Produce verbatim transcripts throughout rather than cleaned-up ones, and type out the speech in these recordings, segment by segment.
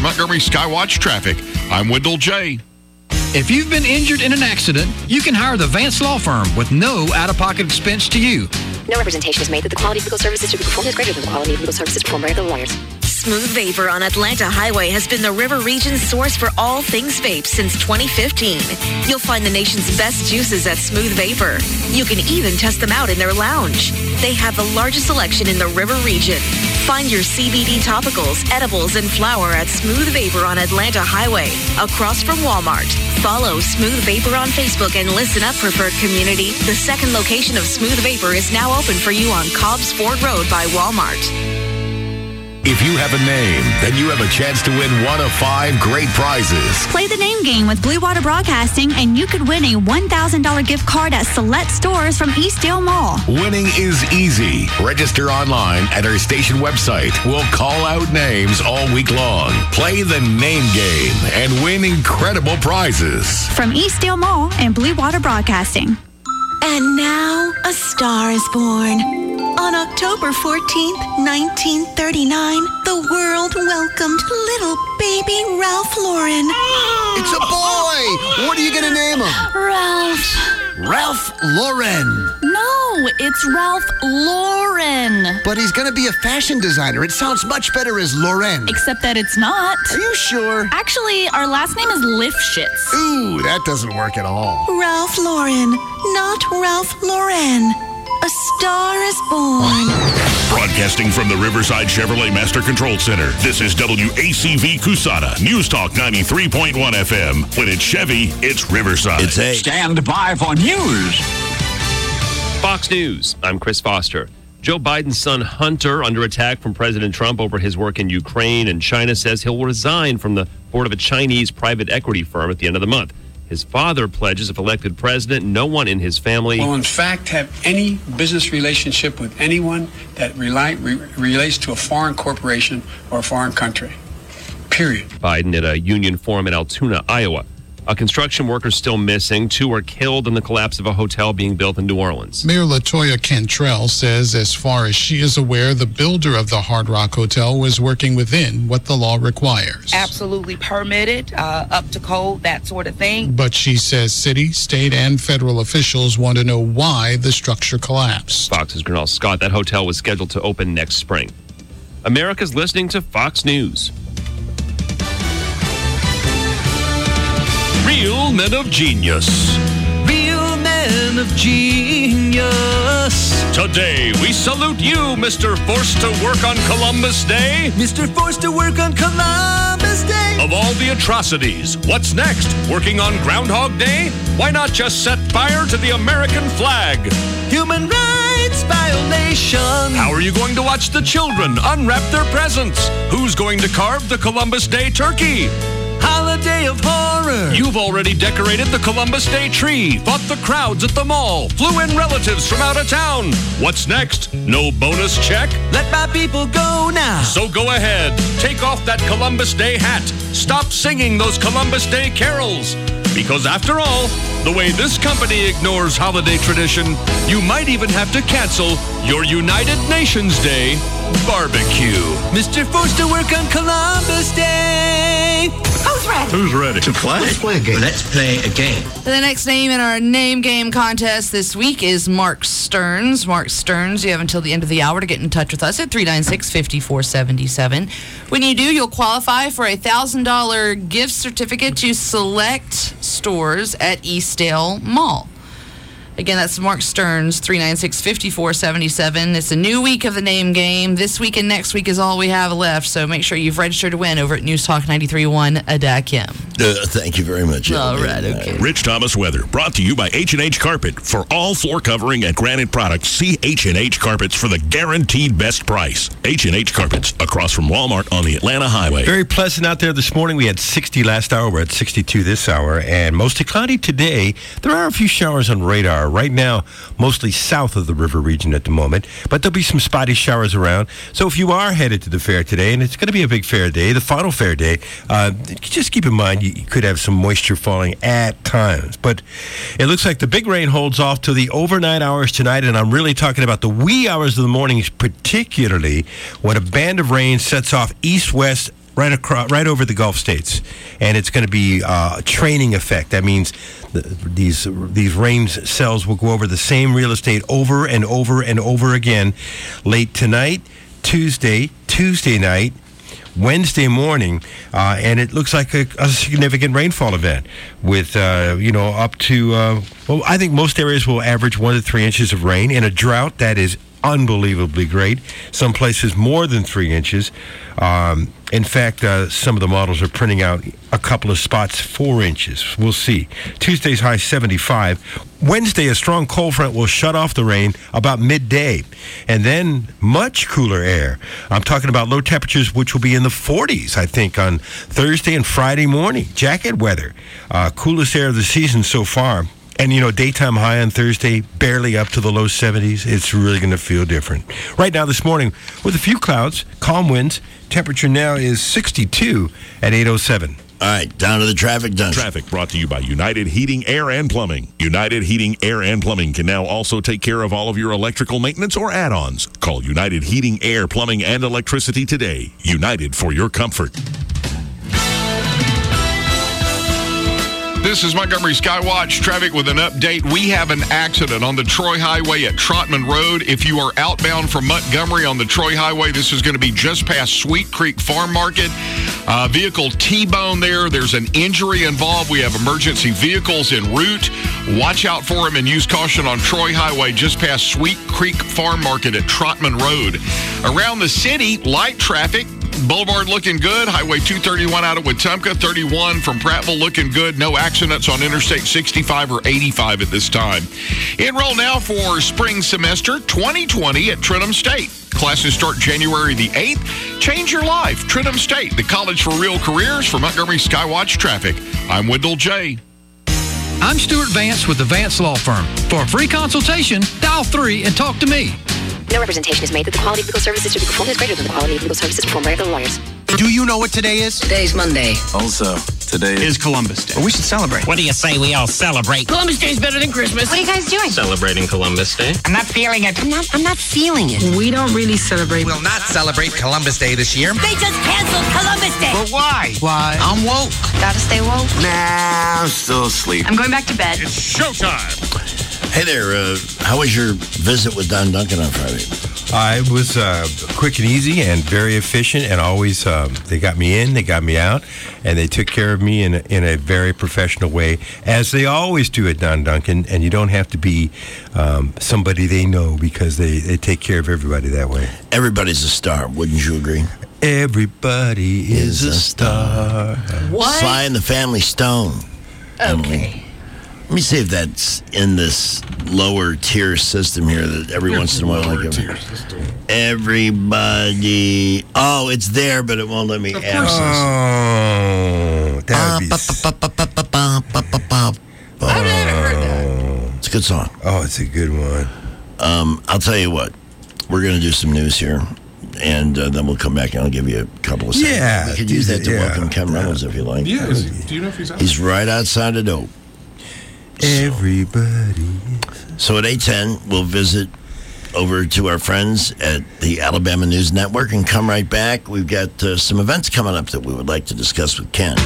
Montgomery Skywatch Traffic, I'm Wendell J. If you've been injured in an accident, you can hire the Vance Law Firm with no out-of-pocket expense to you. No representation is made that the quality of legal services to be performed is greater than the quality of legal services performed by other lawyers. Smooth Vapor on Atlanta Highway has been the River Region's source for all things vape since twenty fifteen. You'll find the nation's best juices at Smooth Vapor. You can even test them out in their lounge. They have the largest selection in the River Region. Find your C B D topicals, edibles, and flower at Smooth Vapor on Atlanta Highway, across from Walmart. Follow Smooth Vapor on Facebook and listen up, preferred community. The second location of Smooth Vapor is now open for you on Cobb's Ford Road by Walmart. If you have a name, then you have a chance to win one of five great prizes. Play the name game with Blue Water Broadcasting, and you could win a one thousand dollars gift card at select stores from Eastdale Mall. Winning is easy. Register online at our station website. We'll call out names all week long. Play the name game and win incredible prizes. From Eastdale Mall and Blue Water Broadcasting. And now, a star is born. On October fourteenth, nineteen thirty-nine, the world welcomed little baby Ralph Lauren. It's a boy! What are you going to name him? Ralph. Ralph Lauren. No, it's Ralph Lauren. But he's going to be a fashion designer. It sounds much better as Lauren. Except that it's not. Are you sure? Actually, our last name is Lifshitz. Ooh, that doesn't work at all. Ralph Lauren, not Ralph Lauren. A star is born. Broadcasting from the Riverside Chevrolet Master Control Center, this is W A C V Cusana, News Talk ninety-three point one F M. When it's Chevy, it's Riverside. It's a stand by for news. Fox News, I'm Chris Foster. Joe Biden's son Hunter under attack from President Trump over his work in Ukraine, and China says he'll resign from the board of a Chinese private equity firm at the end of the month. His father pledges if elected president, no one in his family will in fact have any business relationship with anyone that rely, re, relates to a foreign corporation or a foreign country. Period. Biden at a union forum in Altoona, Iowa. A construction worker still missing. Two were killed in the collapse of a hotel being built in New Orleans. Mayor LaToya Cantrell says as far as she is aware, the builder of the Hard Rock Hotel was working within what the law requires. Absolutely permitted, uh, up to code, that sort of thing. But she says city, state, and federal officials want to know why the structure collapsed. Fox's Gernal Scott, that hotel was scheduled to open next spring. America's listening to Fox News. Real Men of Genius. Real Men of Genius. Today, we salute you, Mister Forced to Work on Columbus Day. Mister Forced to Work on Columbus Day. Of all the atrocities, what's next? Working on Groundhog Day? Why not just set fire to the American flag? Human rights violation. How are you going to watch the children unwrap their presents? Who's going to carve the Columbus Day turkey? Holiday of horror. You've already decorated the Columbus Day tree, fought the crowds at the mall, flew in relatives from out of town. What's next? No bonus check? Let my people go now. So go ahead. Take off that Columbus Day hat. Stop singing those Columbus Day carols. Because after all, the way this company ignores holiday tradition, you might even have to cancel your United Nations Day barbecue. Mister Forced to Work on Columbus Day. Who's ready? Who's ready To play? Let's play a game. Let's play a game. The next name in our name game contest this week is Mark Stearns. Mark Stearns, you have until the end of the hour to get in touch with us at three nine six, five four seven seven. When you do, you'll qualify for a one thousand dollars gift certificate to select stores at Eastdale Mall. Again, that's Mark Stearns, three nine six, five four seven seven. It's a new week of the name game. This week and next week is all we have left, so make sure you've registered to win over at News Talk ninety-three point one A D A C M. Uh, thank you very much. All right, okay. Rich Thomas Weather, brought to you by H and H Carpet. For all floor covering and granite products, see H and H Carpets for the guaranteed best price. H and H Carpets, across from Walmart on the Atlanta Highway. Very pleasant out there this morning. We had sixty last hour. We're at sixty-two this hour, and mostly cloudy today. There are a few showers on radar. Right now, mostly south of the river region at the moment, but there'll be some spotty showers around. So if you are headed to the fair today, and it's going to be a big fair day, the final fair day, uh, just keep in mind you, you could have some moisture falling at times. But it looks like the big rain holds off to the overnight hours tonight, and I'm really talking about the wee hours of the mornings, particularly when a band of rain sets off east-west right across, right over the Gulf states, and it's going to be uh, a training effect. That means the, these these rain cells will go over the same real estate over and over and over again, late tonight, Tuesday, Tuesday night, Wednesday morning, uh, and it looks like a, a significant rainfall event with, uh, you know, up to, uh, well, I think most areas will average one to three inches of rain in a drought that is unbelievably great. Some places more than three inches. Um, in fact, uh, some of the models are printing out a couple of spots four inches. We'll see. Tuesday's high seventy-five. Wednesday, a strong cold front will shut off the rain about midday. And then much cooler air. I'm talking about low temperatures, which will be in the forties, I think, on Thursday and Friday morning. Jacket weather. Uh, coolest air of the season so far. And, you know, daytime high on Thursday, barely up to the low seventies. It's really going to feel different. Right now, this morning, with a few clouds, calm winds, temperature now is sixty-two at eight oh seven. All right, down to the traffic dungeon. Traffic brought to you by United Heating, Air, and Plumbing. United Heating, Air, and Plumbing can now also take care of all of your electrical maintenance or add-ons. Call United Heating, Air, Plumbing, and Electricity today. United for your comfort. This is Montgomery Skywatch traffic with an update. We have an accident on the Troy Highway at Trotman Road. If you are outbound from Montgomery on the Troy Highway, this is going to be just past Sweet Creek Farm Market. Uh, vehicle T-bone there. There's an injury involved. We have emergency vehicles en route. Watch out for them and use caution on Troy Highway just past Sweet Creek Farm Market at Trotman Road. Around the city, light traffic. Boulevard looking good. Highway two thirty-one out of Wetumpka. thirty-one from Prattville looking good. No accidents on Interstate sixty-five or eighty-five at this time. Enroll now for spring semester twenty twenty at Trentham State. Classes start January the eighth. Change your life. Trentham State, the college for real careers. For Montgomery Skywatch Traffic, I'm Wendell J. I'm Stuart Vance with the Vance Law Firm. For a free consultation, dial three and talk to me. No representation is made that the quality of legal services to be performed is greater than the quality of legal services performed by other lawyers. Do you know what today is? Today's Monday. Also, today is Columbus Day. Well, we should celebrate. What do you say we all celebrate? Columbus Day is better than Christmas. What are you guys doing? Celebrating Columbus Day. I'm not feeling it. I'm not, I'm not feeling it. We don't really celebrate. We'll not celebrate Columbus Day this year. They just canceled Columbus Day. But why? Why? I'm woke. Gotta stay woke. Nah, I'm still asleep. I'm going back to bed. It's showtime. Hey there, uh, how was your visit with Don Duncan on Friday? Uh, it was uh, quick and easy and very efficient, and always um, they got me in, they got me out, and they took care of me in a, in a very professional way, as they always do at Don Duncan. And you don't have to be um, somebody they know, because they, they take care of everybody that way. Everybody's a star, wouldn't you agree? Everybody is, is a star. What? Sly and the Family Stone. Okay. Let me see if that's in this lower tier system here that every Here's once in a while I give. Everybody. Oh, it's there, but it won't let me add. Oh, that would be. I've never heard that. It's a good song. Oh, it's a good one. Um, I'll tell you what. We're going to do some news here, and uh, then we'll come back and I'll give you a couple of seconds. Yeah, we could use that to yeah. welcome Ken Reynolds if you like. Yeah, is he, do you know if he's out? He's right outside of Dope. Everybody. So at eight ten, we'll visit over to our friends at the Alabama News Network and come right back. We've got uh, some events coming up that we would like to discuss with Ken.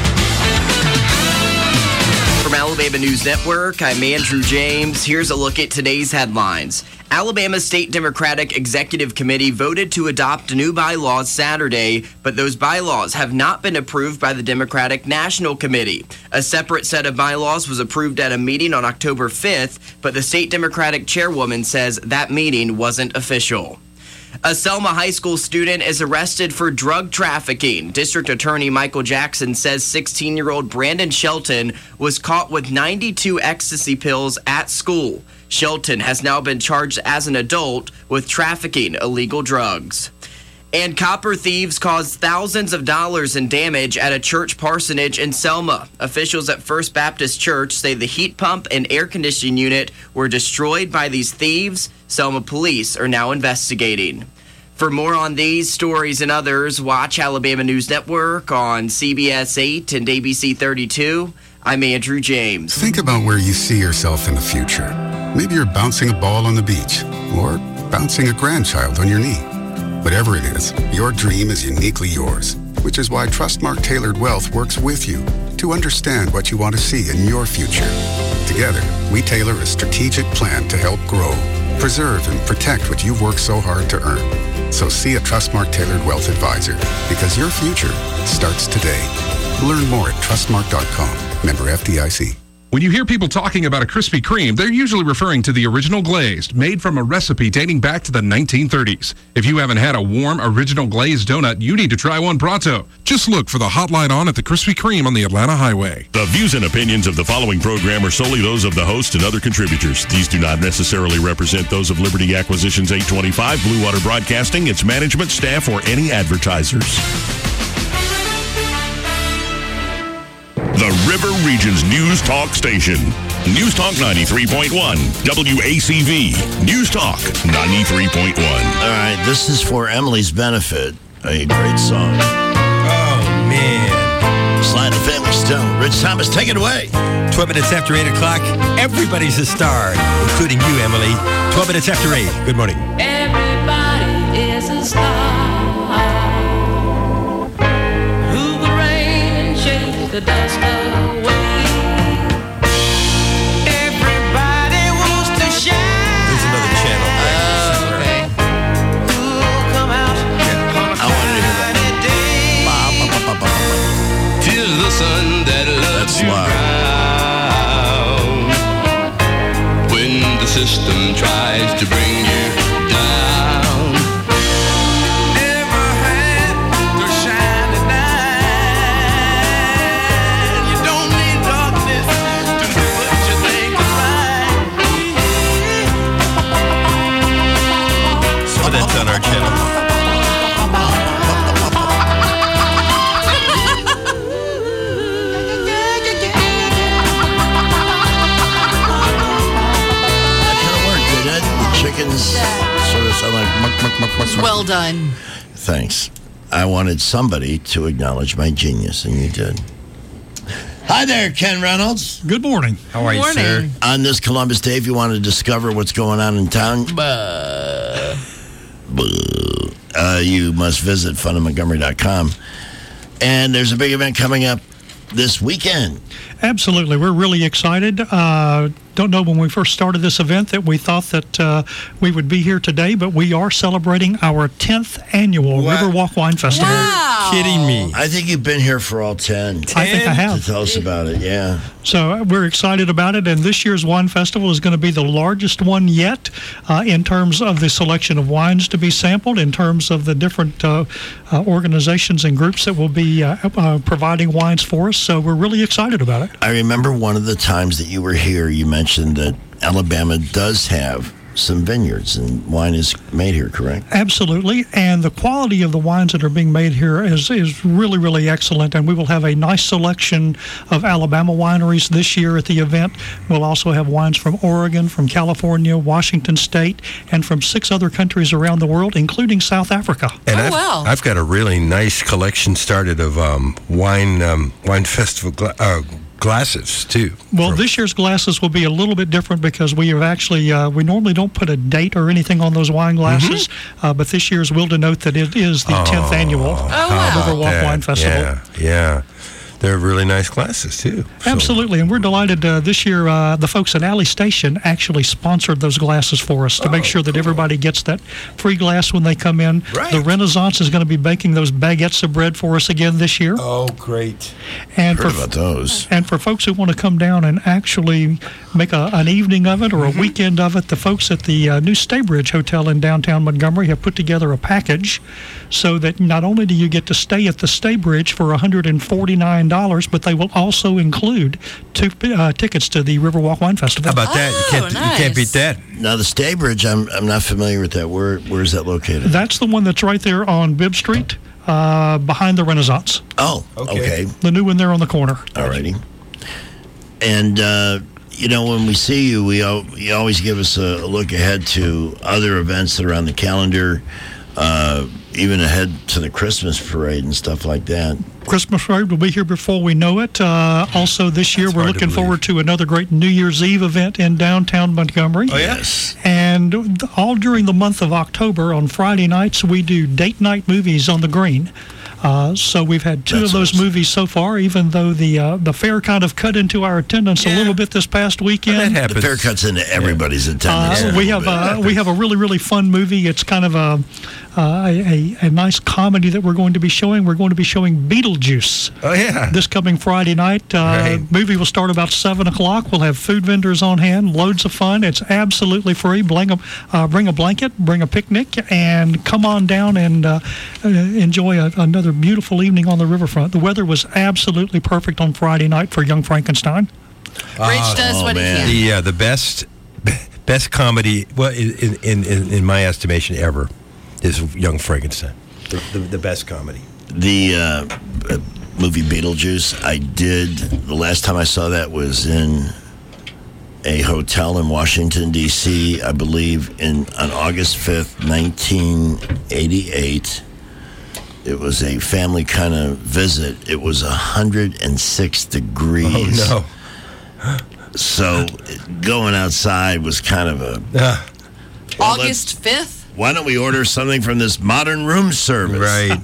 From Alabama News Network, I'm Andrew James. Here's a look at today's headlines. Alabama State Democratic Executive Committee voted to adopt new bylaws Saturday, but those bylaws have not been approved by the Democratic National Committee. A separate set of bylaws was approved at a meeting on October fifth, but the state Democratic chairwoman says that meeting wasn't official. A Selma High School student is arrested for drug trafficking. District Attorney Michael Jackson says sixteen-year-old Brandon Shelton was caught with ninety-two ecstasy pills at school. Shelton has now been charged as an adult with trafficking illegal drugs. And copper thieves caused thousands of dollars in damage at a church parsonage in Selma. Officials at First Baptist Church say the heat pump and air conditioning unit were destroyed by these thieves. Selma police are now investigating. For more on these stories and others, watch Alabama News Network on C B S eight and A B C thirty-two. I'm Andrew James. Think about where you see yourself in the future. Maybe you're bouncing a ball on the beach or bouncing a grandchild on your knee. Whatever it is, your dream is uniquely yours. which is why Trustmark Tailored Wealth works with you to understand what you want to see in your future. Together, we tailor a strategic plan to help grow, preserve, and protect what you've worked so hard to earn. So see a Trustmark Tailored Wealth Advisor, because your future starts today. Learn more at trustmark dot com. Member F D I C. When you hear people talking about a Krispy Kreme, they're usually referring to the original glazed, made from a recipe dating back to the nineteen thirties. If you haven't had a warm, original glazed donut, you need to try one pronto. Just look for the hot light on at the Krispy Kreme on the Atlanta Highway. The views and opinions of the following program are solely those of the host and other contributors. These do not necessarily represent those of Liberty Acquisitions eight twenty-five, Blue Water Broadcasting, its management, staff, or any advertisers. The River Region's News Talk Station. News Talk ninety-three point one, W A C V. News Talk ninety-three point one. All right, this is for Emily's benefit. A great song. Oh, man. Sly and the Family Stone. Rich Thomas, take it away. twelve minutes after eight o'clock. Everybody's a star, including you, Emily. twelve minutes after eight. Good morning. Everybody is a star. Who will rain and shake the dust away? Everybody wants to shine. There's another channel. Oh, okay. Who'll come out on a I wanted to hear that. day? Ba, ba, ba, ba, ba. Tis the sun that loves That's you loud. brown. When the system tries to bring you down. Never had to shine at night. You don't need darkness to do what you think is right. So that's on our channel. Chickens sort of sound like muck, muck, muck, muck, muck. Well done. Thanks. I wanted somebody to acknowledge my genius, and you did. Hi there, Ken Reynolds. Good morning. How are you, sir? On this Columbus Day, if you want to discover what's going on in town, uh, you must visit fun of montgomery dot com. And there's a big event coming up this weekend. Absolutely. We're really excited. Uh, don't know when we first started this event that we thought that uh, we would be here today, but we are celebrating our tenth annual What? Riverwalk Wine Festival. Wow. Kidding me. I think you've been here for all ten. I think I have. To tell us about it, yeah. So uh, we're excited about it, and this year's wine festival is going to be the largest one yet uh, in terms of the selection of wines to be sampled, in terms of the different uh, uh, organizations and groups that will be uh, uh, providing wines for us. So we're really excited about it. I remember one of the times that you were here, you mentioned that Alabama does have some vineyards and wine is made here, correct? Absolutely, and the quality of the wines that are being made here is is really, really excellent, and we will have a nice selection of Alabama wineries this year at the event. We'll also have wines from Oregon, from California, Washington State, and from six other countries around the world, including South Africa. And Oh, I've, wow. I've got a really nice collection started of um, wine um, wine festival gla- uh, glasses, too. Well, this year's glasses will be a little bit different because we have actually, uh, we normally don't put a date or anything on those wine glasses, Mm-hmm. uh, but this year's will denote that it is the tenth annual Riverwalk Wine Festival. Yeah, yeah. They're really nice glasses, too. So- Absolutely, and we're delighted uh, this year. Uh, the folks at Alley Station actually sponsored those glasses for us to make sure that everybody gets that free glass when they come in. Right. The Renaissance is going to be baking those baguettes of bread for us again this year. Oh, great. And Heard for about those. and for folks who want to come down and actually make a, an evening of it or a weekend of it, the folks at the uh, new Staybridge Hotel in downtown Montgomery have put together a package so that not only do you get to stay at the Staybridge for one hundred forty-nine dollars, but they will also include two uh, tickets to the Riverwalk Wine Festival. How about that? You can't, you can't beat that. Now, the Staybridge, I'm I'm not familiar with that. Where Where is that located? That's the one that's right there on Bibb Street, uh, behind the Renaissance. Oh, okay. The new one there on the corner. Alrighty. And, uh, you know, when we see you, we al- you always give us a, a look ahead to other events that are on the calendar, uh, even ahead to the Christmas parade and stuff like that. Christmas parade will be here before we know it. Uh, also, this year, we're hard to looking forward to another great New Year's Eve event in downtown Montgomery. Oh, yes. And th- all during the month of October, on Friday nights, we do date night movies on the green. Uh, so we've had two That's of those awesome. movies so far, even though the uh, the fair kind of cut into our attendance yeah. a little bit this past weekend. Well, that happens. The fair cuts into everybody's yeah. attendance. Uh, we have uh, we have a really really fun movie. It's kind of a, uh, a a nice comedy that we're going to be showing. We're going to be showing Beetlejuice. Oh yeah. This coming Friday night. Uh, right. Movie will start about seven o'clock. We'll have food vendors on hand. Loads of fun. It's absolutely free. Bring a uh, bring a blanket. Bring a picnic, and come on down and uh, enjoy a, another beautiful evening on the riverfront. The weather was absolutely perfect on Friday night for Young Frankenstein. Rich uh, does oh, what man. he can. The uh, the best best comedy, well, in in, in in my estimation, ever is Young Frankenstein. The, the, the best comedy. The uh, movie Beetlejuice. I did the last time I saw that was in a hotel in Washington D C I believe in on August fifth, nineteen eighty-eight. It was a family kind of visit. It was one hundred six degrees. Oh, no. So going outside was kind of a... Uh, well, August fifth? Why don't we order something from this modern room service? Right.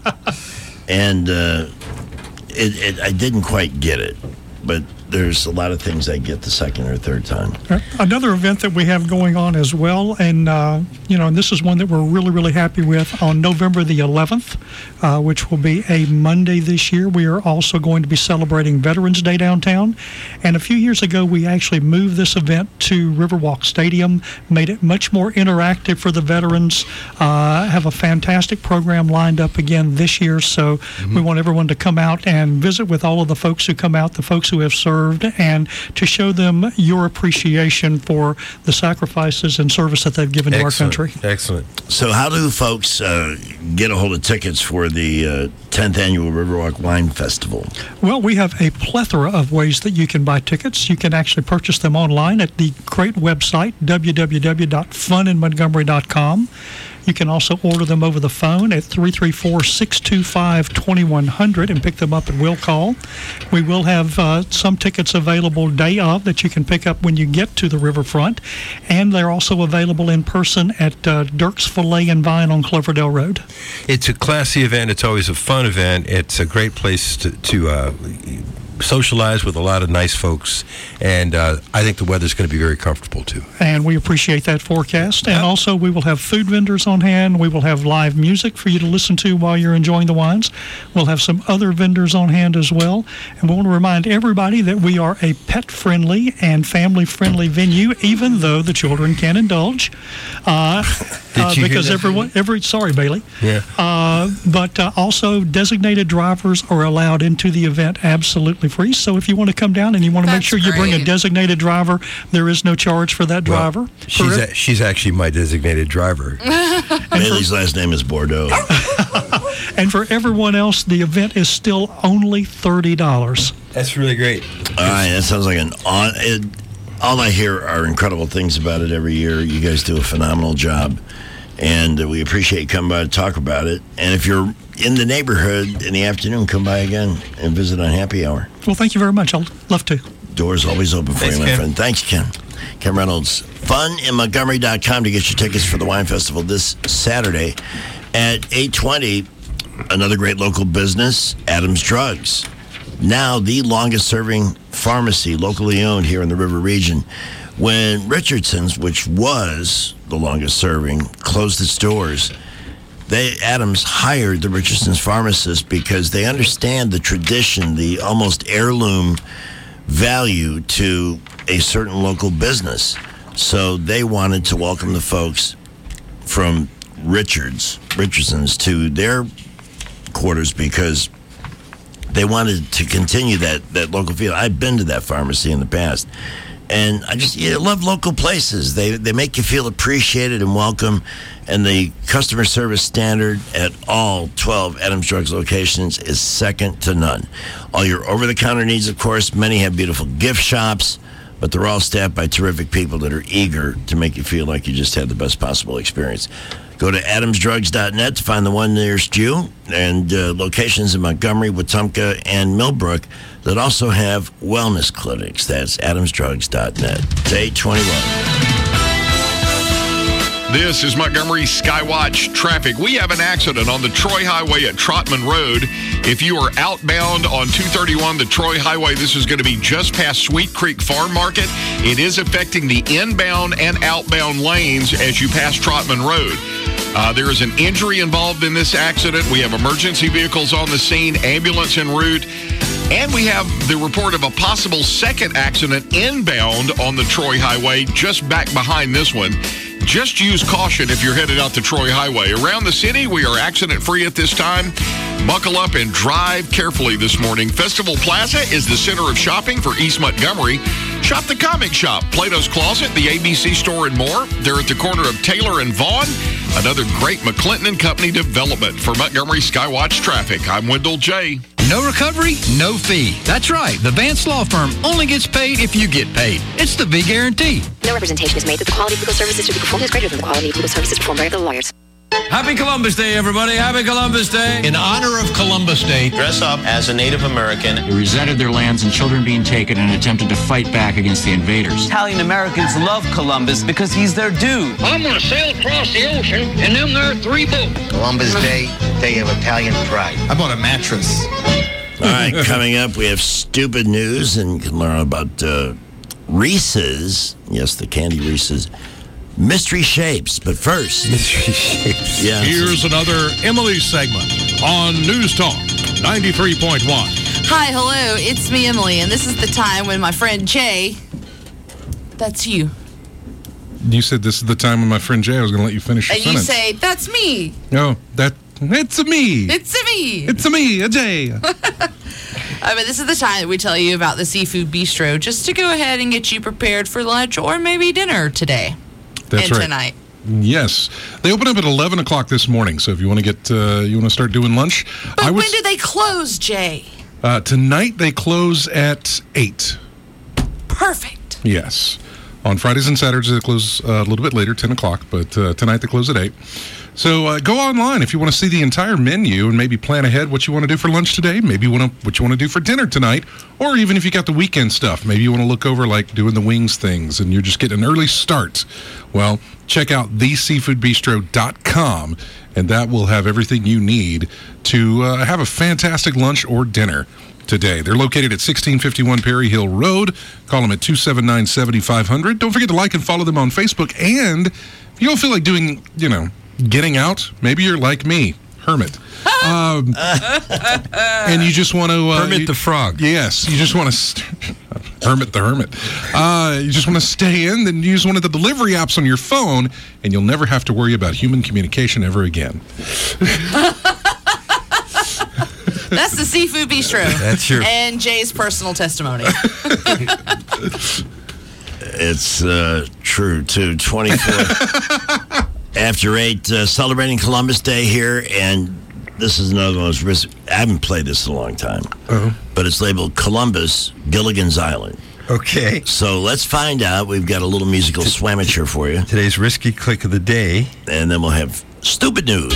And uh, it, it, I didn't quite get it. But there's a lot of things I get the second or third time. Another event that we have going on as well, and uh, you know, and this is one that we're really, really happy with. On November the eleventh, uh, which will be a Monday this year, we are also going to be celebrating Veterans Day downtown. And a few years ago, we actually moved this event to Riverwalk Stadium, made it much more interactive for the veterans. Uh, have a fantastic program lined up again this year, so mm-hmm. we want everyone to come out and visit with all of the folks who come out, the folks who have served, and to show them your appreciation for the sacrifices and service that they've given Excellent. to our country. Excellent. So how do folks uh, get a hold of tickets for the uh, tenth Annual Riverwalk Wine Festival? Well, we have a plethora of ways that you can buy tickets. You can actually purchase them online at the great website, w w w dot fun in montgomery dot com. You can also order them over the phone at three three four, six two five, two one zero zero and pick them up at will call. We will have uh, some tickets available day of that you can pick up when you get to the riverfront, and they're also available in person at uh, Dirk's Filet and Vine on Cloverdale Road. It's a classy event. It's always a fun event. It's a great place to, to uh, socialize with a lot of nice folks, and uh, I think the weather's going to be very comfortable too. And we appreciate that forecast. And also, we will have food vendors on hand. We will have live music for you to listen to while you're enjoying the wines. We'll have some other vendors on hand as well. And we want to remind everybody that we are a pet-friendly and family-friendly venue, even though the children can indulge. Uh, uh, because everyone, every sorry, Bailey. Yeah. Uh, but uh, also, designated drivers are allowed into the event absolutely free. So if you want to come down and you want to That's make sure you bring a great. dedesignated driver, there is no charge for that driver. Well, she's, a, she's actually my designated driver. Bailey's last name is Bordeaux. And for everyone else, the event is still only thirty dollars. That's really great. All right, that sounds like an on. It, all I hear are incredible things about it every year. You guys do a phenomenal job, and uh, we appreciate you coming by to talk about it. And if you're in the neighborhood in the afternoon, come by again and visit on happy hour. Well, thank you very much. I'll love to. Doors always open for Thanks, you, my Ken. friend. Thanks, Ken. Ken Reynolds. fun in montgomery dot com to get your tickets for the Wine Festival this Saturday at eight twenty. Another great local business, Adams Drugs. Now the longest-serving pharmacy locally owned here in the River Region. When Richardson's, which was the longest-serving, closed its doors, they Adams hired the Richardson's pharmacists because they understand the tradition, the almost heirloom value to a certain local business. So they wanted to welcome the folks from Richards, Richardson's to their quarters because they wanted to continue that, that local feel. I've been to that pharmacy in the past, and I just you love local places. They they make you feel appreciated and welcome, and the customer service standard at all twelve Adams Drugs locations is second to none. All your over-the-counter needs, of course, many have beautiful gift shops, but they're all staffed by terrific people that are eager to make you feel like you just had the best possible experience. Go to adams drugs dot net to find the one nearest you, and uh, locations in Montgomery, Wetumpka, and Millbrook that also have wellness clinics. That's adams drugs dot net. It's eight twenty-one. This is Montgomery Skywatch traffic. We have an accident on the Troy Highway at Trotman Road. If you are outbound on two thirty-one, the Troy Highway, this is going to be just past Sweet Creek Farm Market. It is affecting the inbound and outbound lanes as you pass Trotman Road. Uh, there is an injury involved in this accident. We have emergency vehicles on the scene, ambulance en route, and we have the report of a possible second accident inbound on the Troy Highway, just back behind this one. Just use caution if you're headed out to Troy Highway. Around the city, we are accident-free at this time. Buckle up and drive carefully this morning. Festival Plaza is the center of shopping for East Montgomery. Shop the comic shop, Plato's Closet, the A B C store, and more. They're at the corner of Taylor and Vaughn. Another great McClinton and Company development. For Montgomery Skywatch Traffic, I'm Wendell J. No recovery, no fee. That's right. The Vance Law Firm only gets paid if you get paid. It's the V Guarantee. No representation is made that the quality of legal services to be performed is greater than the quality of legal services performed by other lawyers. Happy Columbus Day, everybody. Happy Columbus Day. In honor of Columbus Day, dress up as a Native American. They resented their lands and children being taken and attempted to fight back against the invaders. Italian Americans love Columbus because he's their dude. I'm going to sail across the ocean in them there three boats. Columbus Day, day of Italian pride. I bought a mattress. All right, coming up, we have stupid news and can learn about uh, Reese's. Yes, the candy Reese's. Mystery shapes, but first... Mystery shapes. Yeah. Here's another Emily segment on News Talk ninety-three point one. Hi, hello, it's me, Emily, and this is the time when my friend Jay... That's you. You said this is the time when my friend Jay, I was going to let you finish your And sentence. you say, that's me. No, that... It's a me. It's a me. It's a me, a Jay. Uh, but this is the time that we tell you about the Seafood Bistro, just to go ahead and get you prepared for lunch or maybe dinner today. That's and right. tonight. Yes, they open up at eleven o'clock this morning. So if you want to get, uh, you want to start doing lunch. But I was, when do they close, Jay? Uh, tonight they close at eight. Perfect. Yes, on Fridays and Saturdays they close uh, a little bit later, ten o'clock. But uh, tonight they close at eight. So uh, go online if you want to see the entire menu and maybe plan ahead what you want to do for lunch today. Maybe you want to, what you want to do for dinner tonight, or even if you got the weekend stuff. Maybe you want to look over like doing the wings things and you're just getting an early start. Well, check out the seafood bistro dot com and that will have everything you need to uh, have a fantastic lunch or dinner today. They're located at sixteen fifty-one Perry Hill Road. Call them at two seven nine, seven five zero zero. Don't forget to like and follow them on Facebook. And if you don't feel like doing, you know, getting out, maybe you're like me, hermit. Um, and you just want to... Uh, Hermit you, the frog. Yes, you just want to... St- hermit the hermit. Uh, you just want to stay in, then use one of the delivery apps on your phone, and you'll never have to worry about human communication ever again. That's the Seafood Bistro. That's your... And Jay's personal testimony. It's uh, true, too. twenty-four after eight, uh, celebrating Columbus Day here, and this is another one of those risky. I haven't played this in a long time, uh-huh. but it's labeled Columbus, Gilligan's Island. Okay. So let's find out. We've got a little musical swamature for you. Today's risky click of the day. And then we'll have stupid news.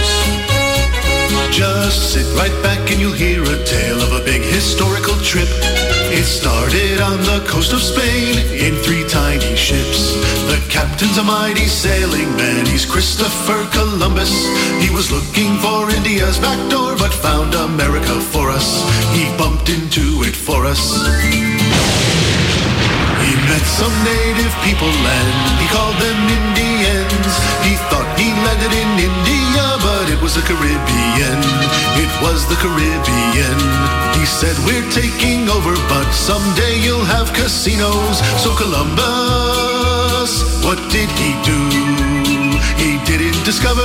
Just sit right back and you'll hear a tale of a big historical trip. It started on the coast of Spain in three tiny ships. The captain's a mighty sailing man, he's Christopher Columbus. He was looking for India's back door, but found America for us. He bumped into it for us. He met some native people and he called them Indians. He thought he landed in India, but it was the Caribbean. It was the Caribbean. He said, we're taking over, but someday you'll have casinos. So Columbus, what did he do? He didn't discover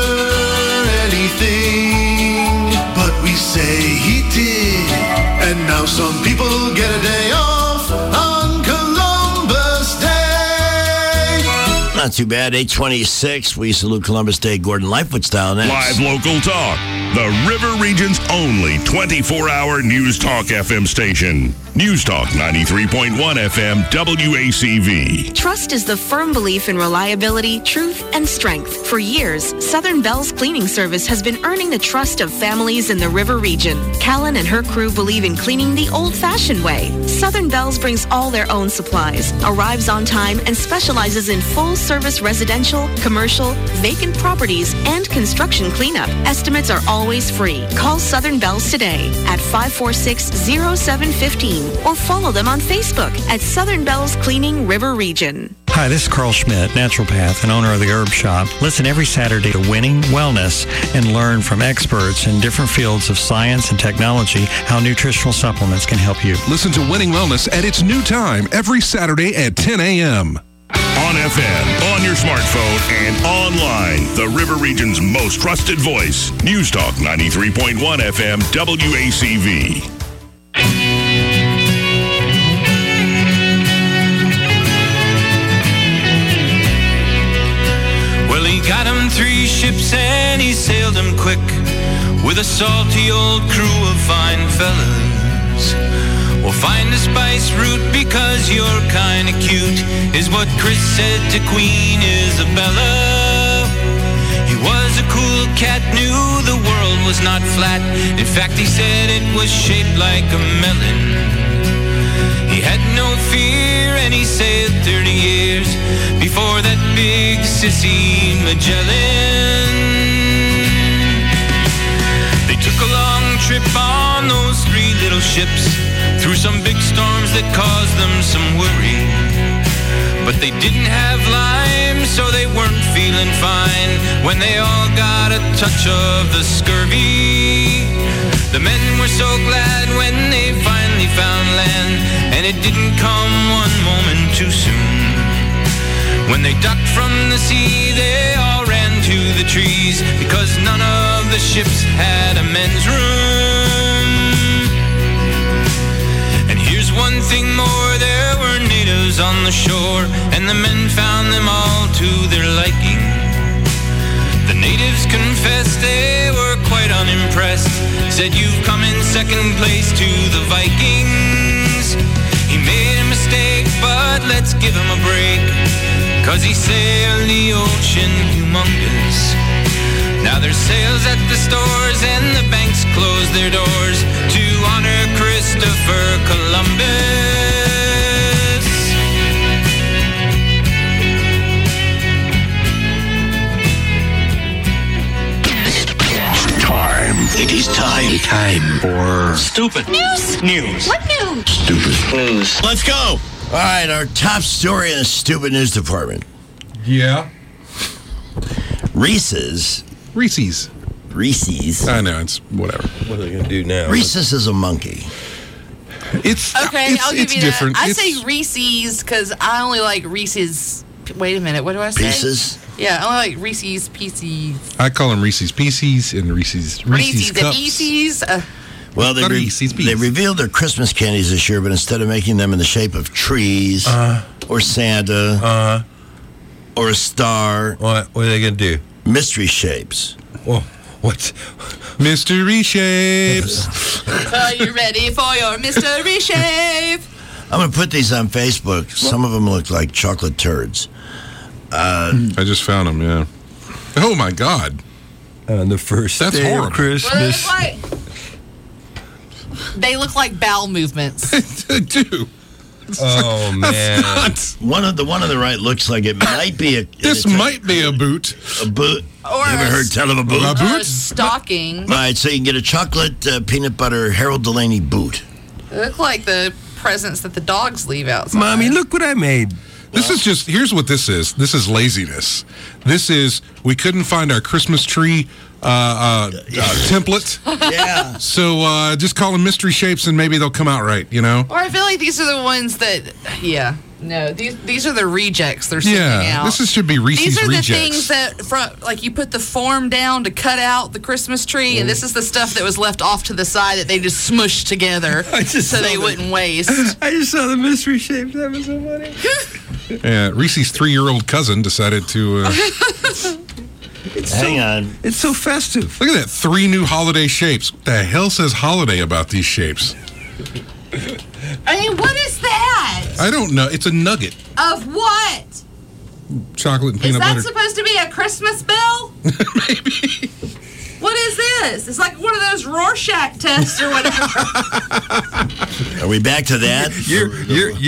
anything, but we say he did. And now some people get a day off on Columbus Day. Not too bad. eight twenty-six. We salute Columbus Day. Gordon Lightfoot style next. Live local talk. The River Region's only twenty-four hour News Talk F M station. News Talk ninety-three point one F M W A C V. Trust is the firm belief in reliability, truth, and strength. For years, Southern Bell's cleaning service has been earning the trust of families in the River Region. Callan and her crew believe in cleaning the old-fashioned way. Southern Bell's brings all their own supplies, arrives on time, and specializes in full-service service residential, commercial, vacant properties, and construction cleanup. Estimates are always free. Call Southern Bells today at five four six, zero seven one five or follow them on Facebook at Southern Bells Cleaning River Region. Hi, this is Carl Schmidt, naturopath and owner of the Herb Shop. Listen every Saturday to Winning Wellness and learn from experts in different fields of science and technology how nutritional supplements can help you. Listen to Winning Wellness at its new time every Saturday at ten a.m. On F M, on your smartphone, and online. The River Region's most trusted voice. News Talk ninety-three point one F M W A C V. Well, he got him three ships and he sailed them quick with a salty old crew of fine fellas. Well, find a spice route because you're kinda cute is what Chris said to Queen Isabella. He was a cool cat, knew the world was not flat. In fact, he said it was shaped like a melon. He had no fear and he sailed thirty years before that big sissy Magellan. They took a long trip on those three little ships through some big storms that caused them some worry. But they didn't have lime, so they weren't feeling fine when they all got a touch of the scurvy. The men were so glad when they finally found land, and it didn't come one moment too soon. When they ducked from the sea, they all ran to the trees because none of the ships had a men's room. And here's one thing more, there were natives on the shore, and the men found them all to their liking. The natives confessed they were quite unimpressed, said you've come in second place to the Vikings. He made a mistake, but let's give him a break, 'cause he sailed the ocean humongous. Now there's sales at the stores and the banks close their doors to honor Christopher Columbus. Time. It is time. Time for Stupid. News. News. What news? Stupid News. Let's go. All right, our top story in the stupid news department. Yeah. Reese's. Reese's. Reese's. I know, it's whatever. What are they going to do now? Reese's is a monkey. It's Okay, it's, I'll give it's you different. that. I It's- say Reese's because I only like Reese's. Wait a minute, what do I say? Pieces. Yeah, I only like Reese's Pieces. I call them Reese's Pieces and Reese's Reese's, Reese's Cups. Pieces. Uh, Well, they, re- Reese's Pieces. they revealed their Christmas candies this year, but instead of making them in the shape of trees Uh, or Santa uh, or a star, what, what are they going to do? mystery shapes. Well, what's Mystery shapes. are you ready for your mystery shape? I'm going to put these on Facebook. Some of them look like chocolate turds. Uh, I just found them, yeah. Oh my God. on the first That's day horrible. of What do they Christmas? look like? They look like bowel movements. Dude. Oh, man. Not, one of the one on the right looks like it might be a. this it's a- might be a boot. a boot. Or you ever a heard tell of a boot? A All boot? Or a stocking. right, so you can get a chocolate uh, peanut butter Harold Delaney boot. They look like the presents that the dogs leave outside. Mommy, look what I made. This is just, here's what this is. This is laziness. This is, we couldn't find our Christmas tree uh, uh, uh, template. Yeah. So uh, just call them mystery shapes and maybe they'll come out right, you know? Or I feel like these are the ones that, yeah, no, these these are the rejects they're sending Yeah, out. this is, should be Reese's These are Rejects. the things that, from, like, you put the form down to cut out the Christmas tree, and this is the stuff that was left off to the side that they just smushed together I just so saw they that. wouldn't waste. I just saw the mystery shapes. That was so funny. Yeah, Reese's three-year-old cousin decided to... Uh, It's Hang so, on. It's so festive. look at that, three new holiday shapes. What the hell says holiday about these shapes? I mean, what is that? I don't know. It's a nugget. Of what? Chocolate and Is peanut that butter. supposed to be a Christmas bell? Maybe. What is this? It's like one of those Rorschach tests or whatever. Are we back to that? You're, you're, you,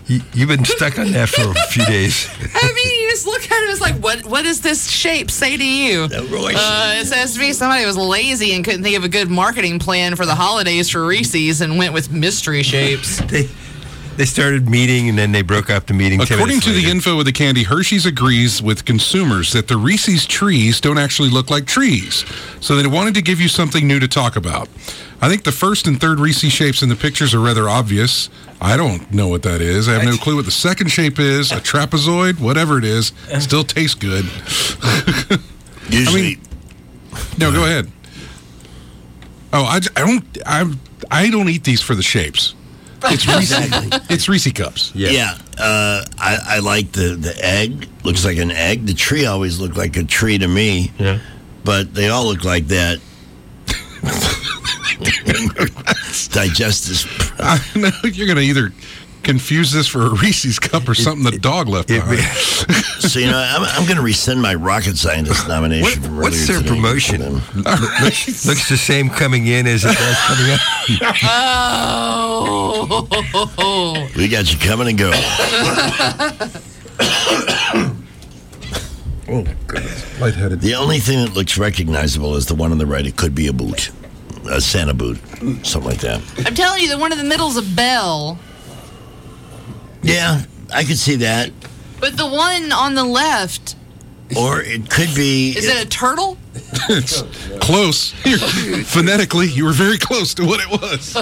You, you've been stuck on that for a few days. I mean, you just look at it, it's like, what what does this shape say to you? Uh, it says to me somebody was lazy and couldn't think of a good marketing plan for the holidays for Reese's and went with mystery shapes. they they started meeting and then they broke up the meeting. According to the info of the candy, Hershey's agrees with consumers that the Reese's trees don't actually look like trees. So they wanted to give you something new to talk about. I think the first and third Reese's shapes in the pictures are rather obvious. I don't know what that is. I have no clue what the second shape is. A trapezoid, whatever it is, it still tastes good. Usually, I mean, no, go ahead. Oh, I, I don't. I I don't eat these for the shapes. It's Reese. It's Reese cups. Yeah, yeah uh, I, I like the, the egg. Looks like an egg. The tree always looked like a tree to me. Yeah, but they all look like that. Digest this. I know you're going to either confuse this for a Reese's cup or something the dog left behind. So, you know, I'm, I'm going to rescind my rocket scientist nomination what, from earlier What's their today. promotion? looks, looks the same coming in as it does coming out. Oh. We got you coming and going. Oh, goodness. Lightheaded. The only thing that looks recognizable is the one on the right. It could be a boot. A Santa boot. Something like that. I'm telling you, the one in the middle is a bell. Yeah, I could see that. But the one on the left... Or it could be... Is it a turtle? It's close. You're, phonetically, you were very close to what it was.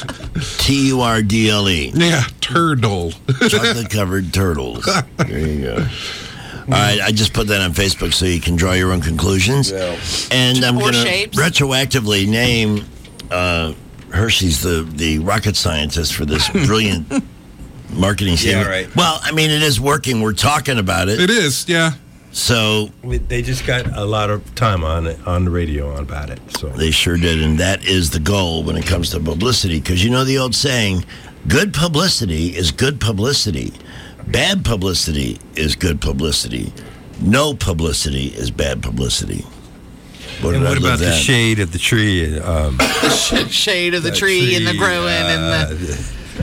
T U R D L E. Yeah, turtle. Chocolate-covered turtles. There you go. All right, I just put that on Facebook so you can draw your own conclusions. Yeah. And I'm going to retroactively name uh, Hershey's the, the rocket scientist for this brilliant marketing statement. Yeah, right. Well, I mean, it is working. We're talking about it. It is, yeah. So they just got a lot of time on it, on the radio on about it. So they sure did, and that is the goal when it comes to publicity. Because you know the old saying, good publicity is good publicity. Bad publicity is good publicity. No publicity is bad publicity. What, and what about the shade of the tree? Um, shade of the tree, tree and the growing uh, and the...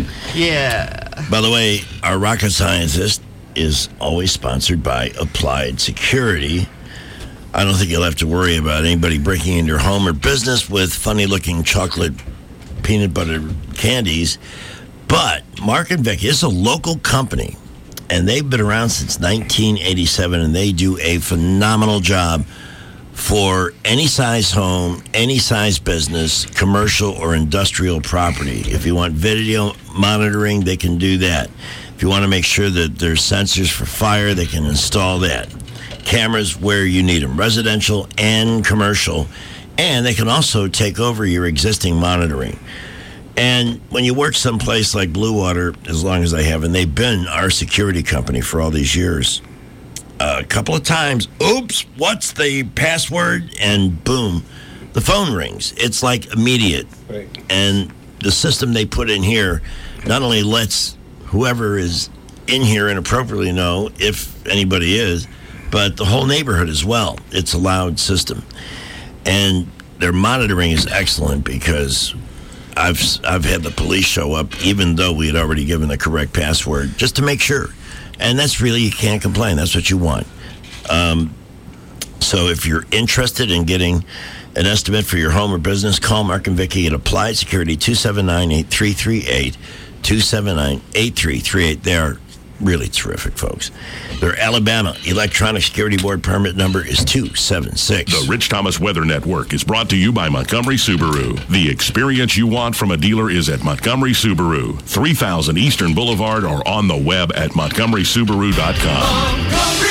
Yeah. By the way, our rocket scientist is always sponsored by Applied Security. I don't think you'll have to worry about anybody breaking into your home or business with funny-looking chocolate peanut butter candies. But Mark and Vicky is a local company, and they've been around since nineteen eighty-seven, and they do a phenomenal job for any size home, any size business, commercial or industrial property. If you want video monitoring, they can do that. If you want to make sure that there's sensors for fire, they can install that. Cameras where you need them, residential and commercial. And they can also take over your existing monitoring. And when you work someplace like Blue Water, as long as I have, and they've been our security company for all these years, uh, a couple of times, oops, what's the password? And boom, the phone rings. It's like immediate. Right. And the system they put in here not only lets whoever is in here inappropriately know if anybody is, but the whole neighborhood as well. It's a loud system. And their monitoring is excellent because I've I've had the police show up, even though we had already given the correct password, just to make sure. And that's really, you can't complain. That's what you want. Um, so if you're interested in getting an estimate for your home or business, call Mark and Vicky at Applied Security, two seven nine, eight three three eight, two seven nine, eight three three eight. They are really terrific, folks. Their Alabama Electronic Security Board permit number is two seven six. The Rich Thomas Weather Network is brought to you by Montgomery Subaru. The experience you want from a dealer is at Montgomery Subaru, three thousand Eastern Boulevard, or on the web at montgomery subaru dot com. Montgomery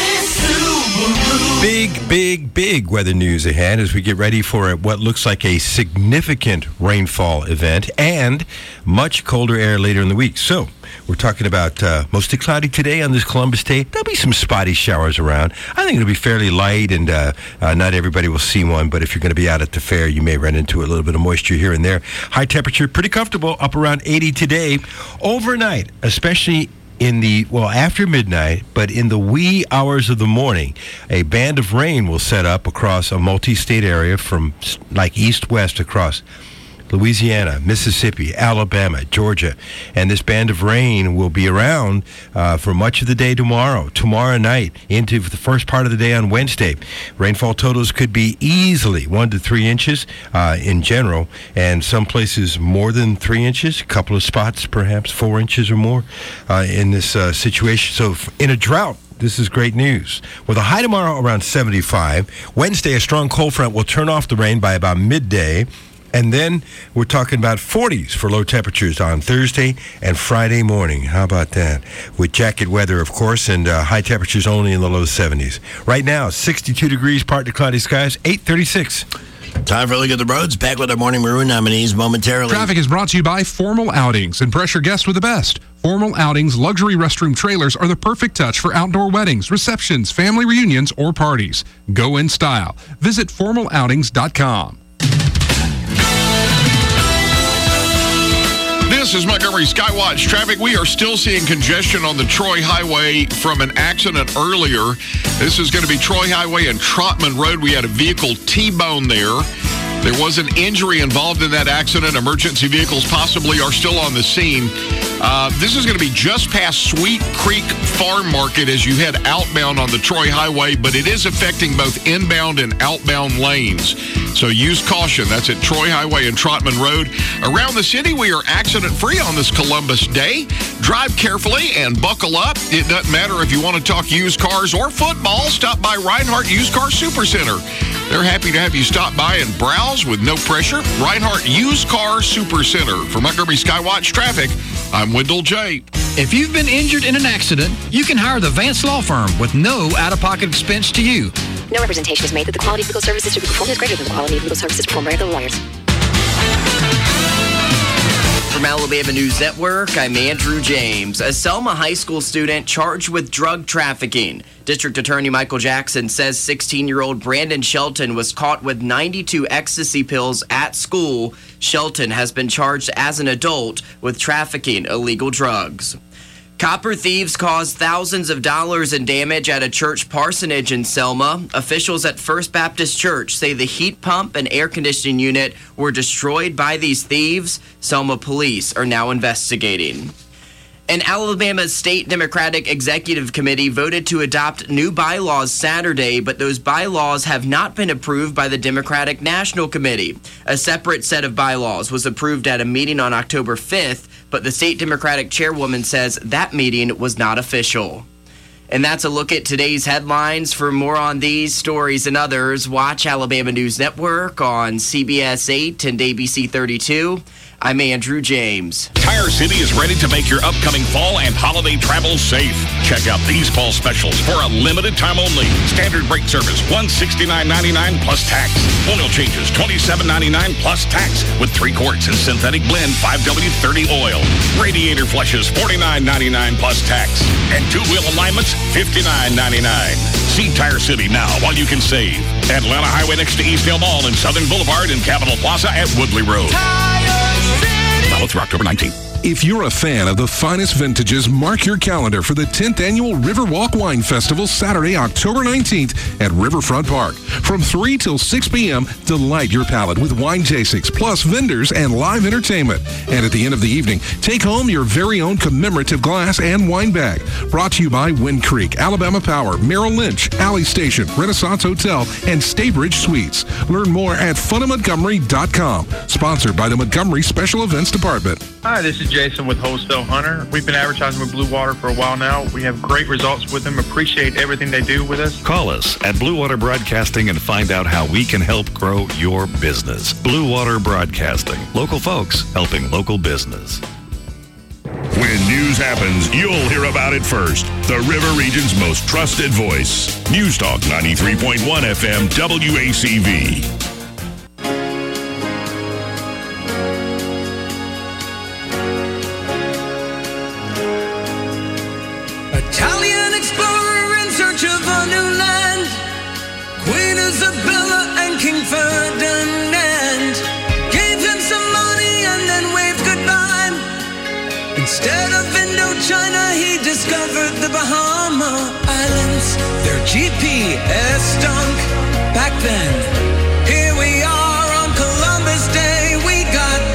Subaru. Big, big, big weather news ahead as we get ready for what looks like a significant rainfall event and much colder air later in the week. So we're talking about uh, mostly cloudy today on this Columbus Day. There'll be some spotty showers around. I think it'll be fairly light, and uh, uh, not everybody will see one, but if you're going to be out at the fair, you may run into a little bit of moisture here and there. High temperature, pretty comfortable, up around eighty today. Overnight, especially in the, well, after midnight, but in the wee hours of the morning, a band of rain will set up across a multi-state area from like east-west across Louisiana, Mississippi, Alabama, Georgia. And this band of rain will be around uh, for much of the day tomorrow, tomorrow night, into the first part of the day on Wednesday. Rainfall totals could be easily one to three inches uh, in general, and some places more than three inches, a couple of spots perhaps four inches or more uh, in this uh, situation. So if, in a drought, this is great news. With a high tomorrow around seventy-five, Wednesday a strong cold front will turn off the rain by about midday. And then we're talking about forties for low temperatures on Thursday and Friday morning. How about that? With jacket weather, of course, and uh, high temperatures only in the low seventies. Right now, sixty-two degrees, partly cloudy skies, eight thirty-six. Time for a look at the roads. Back with our morning maroon nominees momentarily. Traffic is brought to you by Formal Outings. Impress your guests with the best. Formal Outings luxury restroom trailers are the perfect touch for outdoor weddings, receptions, family reunions, or parties. Go in style. Visit formal outings dot com. This is Montgomery Skywatch traffic. We are still seeing congestion on the Troy Highway from an accident earlier. This is going to be Troy Highway and Trotman Road. We had a vehicle T-bone there. There was an injury involved in that accident. Emergency vehicles possibly are still on the scene. Uh, this is going to be just past Sweet Creek Farm Market as you head outbound on the Troy Highway, but it is affecting both inbound and outbound lanes. So use caution. That's at Troy Highway and Trotman Road. Around the city, we are accident-free on this Columbus Day. Drive carefully and buckle up. It doesn't matter if you want to talk used cars or football. Stop by Reinhardt Used Car Supercenter. They're happy to have you stop by and browse with no pressure. Reinhardt Used Car Supercenter. For Montgomery Skywatch Traffic, I'm Wendell J. If you've been injured in an accident, you can hire the Vance Law Firm with no out-of-pocket expense to you. No representation is made that the quality of legal services to be performed is greater than the quality of legal services performed by other lawyers. From Alabama News Network, I'm Andrew James. A Selma High School student charged with drug trafficking. District Attorney Michael Jackson says sixteen-year-old Brandon Shelton was caught with ninety-two ecstasy pills at school. Shelton has been charged as an adult with trafficking illegal drugs. Copper thieves caused thousands of dollars in damage at a church parsonage in Selma. Officials at First Baptist Church say the heat pump and air conditioning unit were destroyed by these thieves. Selma police are now investigating. An Alabama State Democratic Executive Committee voted to adopt new bylaws Saturday, but those bylaws have not been approved by the Democratic National Committee. A separate set of bylaws was approved at a meeting on October fifth, but the state Democratic chairwoman says that meeting was not official. And that's a look at today's headlines. For more on these stories and others, watch Alabama News Network on C B S eight and A B C thirty-two. I'm Andrew James. Tire City is ready to make your upcoming fall and holiday travel safe. Check out these fall specials for a limited time only. Standard brake service, one hundred sixty-nine ninety-nine plus tax. Oil changes, twenty-seven ninety-nine plus tax with three quarts in synthetic blend five W thirty oil. Radiator flushes, forty-nine ninety-nine plus tax. And two-wheel alignments, fifty-nine ninety-nine. See Tire City now while you can save. Atlanta Highway next to Eastdale Mall and Southern Boulevard and Capitol Plaza at Woodley Road. Valid through October nineteenth. If you're a fan of the finest vintages, mark your calendar for the tenth Annual Riverwalk Wine Festival, Saturday, October nineteenth at Riverfront Park. From three till six p.m., delight your palate with wine tastings, plus vendors and live entertainment. And at the end of the evening, take home your very own commemorative glass and wine bag. Brought to you by Wind Creek, Alabama Power, Merrill Lynch, Alley Station, Renaissance Hotel, and Staybridge Suites. Learn more at fun of montgomery dot com. Sponsored by the Montgomery Special Events Department. Hi, this is Jason with Wholesale Hunter. We've been advertising with Blue Water for a while now. We have great results with them. Appreciate everything they do with us. Call us at Blue Water Broadcasting and find out how we can help grow your business. Blue Water Broadcasting. Local folks helping local business. When news happens, you'll hear about it first. The River Region's most trusted voice. News Talk ninety-three point one F M W A C V. Italian explorer in search of a new land. Queen Isabella and King Ferdinand gave him some money and then waved goodbye. Instead of Indochina, he discovered the Bahama Islands. Their G P S stunk back then. Here we are on Columbus Day. We got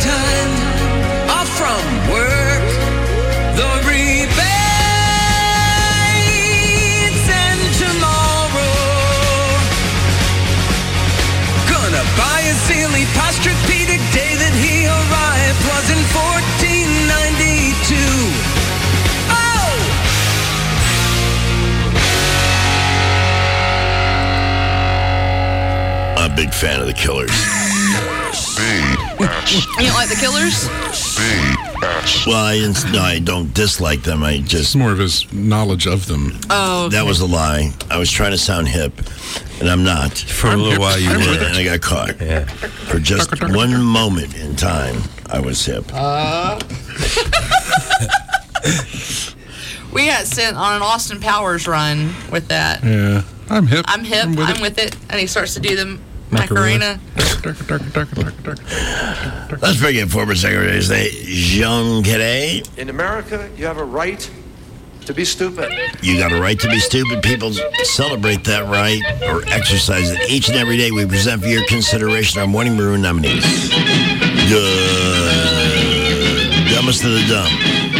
big fan of the Killers. You don't like the Killers? Well, I didn't, no, I don't dislike them. I just It's more of his knowledge of them. Oh, okay. That was a lie. I was trying to sound hip, and I'm not. For a little hip. while you I'm were. with And I got caught. Yeah. For just one moment in time, I was hip. Uh, we got sent on an Austin Powers run with that. Yeah, I'm hip. I'm hip. I'm with with, it. it. And he starts to do the Macarena. Macarena. Let's bring in former Secretary of State Jean Cadet. In America, you have a right to be stupid. You got a right to be stupid. People celebrate that right or exercise it each and every day. We present for your consideration our Morning Maroon nominees. Good. Dumbest of the dumb.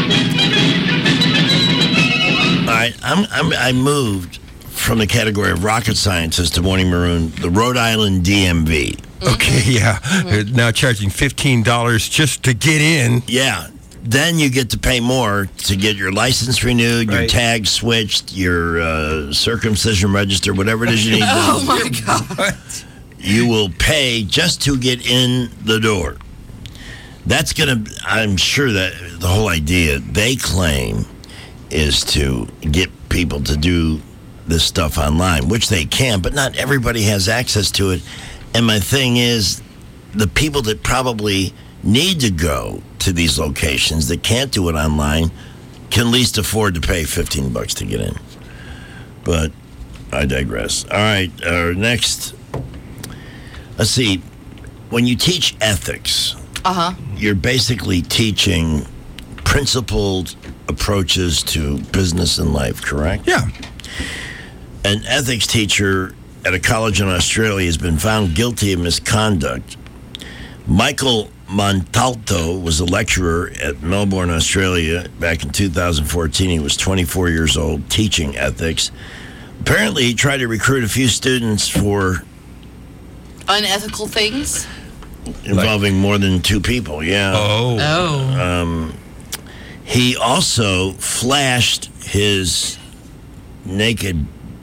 All right, I'm, I'm, I moved from the category of rocket scientist to Morning Maroon, the Rhode Island D M V. Okay, yeah. They're now charging fifteen dollars just to get in. Yeah. Then you get to pay more to get your license renewed, your Right. tag switched, your uh, circumcision register, whatever it is you need. Oh, my God. You will pay just to get in the door. That's going to, I'm sure that the whole idea they claim is to get people to do this stuff online, which they can, but not everybody has access to it. And my thing is, the people that probably need to go to these locations that can't do it online can least afford to pay fifteen bucks to get in. But I digress. All right, our next, let's see, when you teach ethics, Uh-huh. you're basically teaching principled approaches to business and life, correct? Yeah. An ethics teacher at a college in Australia has been found guilty of misconduct. Michael Montalto was a lecturer at Melbourne, Australia back in two thousand fourteen. He was twenty-four years old, teaching ethics. Apparently, he tried to recruit a few students for Unethical things? involving more than two people, yeah. Oh. Oh. Um, he also flashed his naked